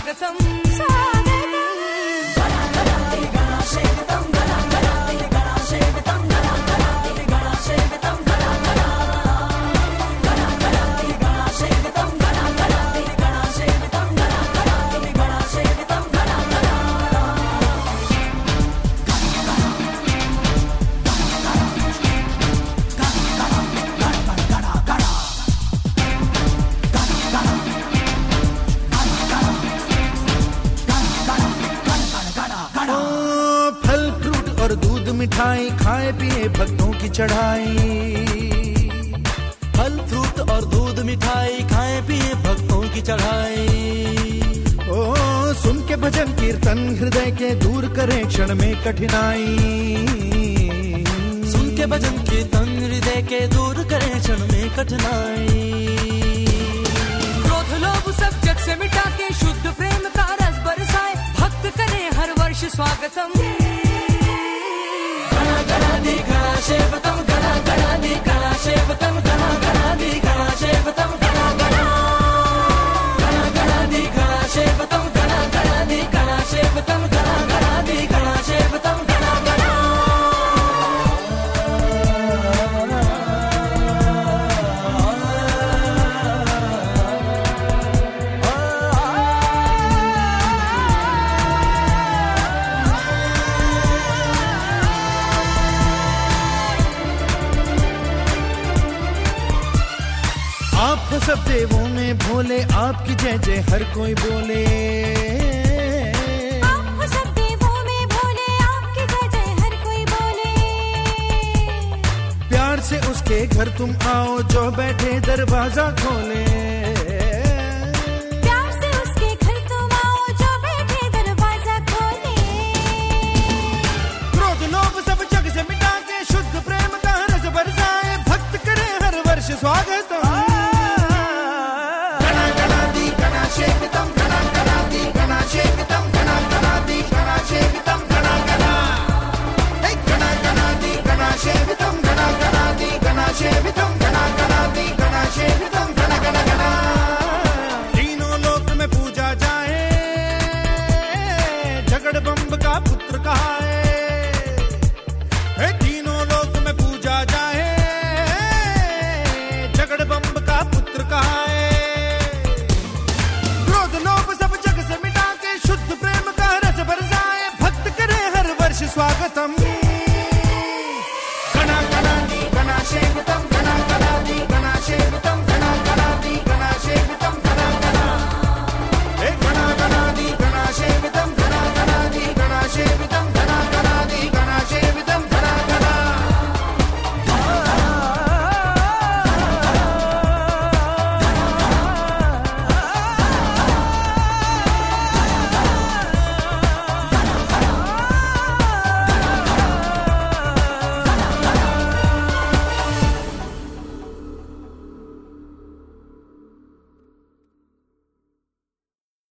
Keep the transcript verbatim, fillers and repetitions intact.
स्वागतम स्वागतम गणागणाधिपति गणासेवितं गणागणाधिपति गणासेवितं गणागणाधिपति गणासेवितं गणागणा गणागणाधिपति गणासेवितं गणागणाधिपति गणासेवितं गणागणाधिपति गणासेवितं गणागणा मिठाई खाए पिए भक्तों की चढ़ाई, फल फ्रूट और दूध मिठाई खाए पिए भक्तों की चढ़ाई। ओ सुन के भजन कीर्तन हृदय के दूर करे क्षण में कठिनाई, सुन के भजन कीर्तन हृदय के दूर करे क्षण में कठिनाई। क्रोध लोभ सब जग से मिटा के शुद्ध प्रेम का रस बरसाए, भक्त करे हर वर्ष स्वागतम गणागणाधिपति गणासेवितं गणागणाधिपति गणासेवितं गणागणाधिपति गणासेवितं गणागणा गणागणाधिपति गणासेवितं गणागणाधिपति गणासेवितं गणागणाधिपति गणासेवितं गणागणा। आप हो सब देवों में भोले, आपकी जय जय हर कोई बोले। आप हो सब देवों में भोले, आपकी जय जय हर कोई बोले। प्यार से उसके घर तुम आओ जो बैठे दरवाजा खोले, प्यार से उसके घर तुम आओ जो बैठे दरवाजा खोले। क्रोध लोभ सब जग से मिटा के शुद्ध प्रेम का रस बरसाए, भक्त करे हर वर्ष स्वागत। गणागणाधिपति गणासेवितं गणागणाधिपति गणासेवितं गणागणा गणागणाधिपति गणासेवितं गणागणाधिपति गणासेवितं गणागणाधिपति गणासेवितं गणागणा। तीनों लोक में पूजा जाए, जगदम्ब का पुत्र कहाए। तीनों लोक में पूजा जाए, जगदम्ब का पुत्र कहाए।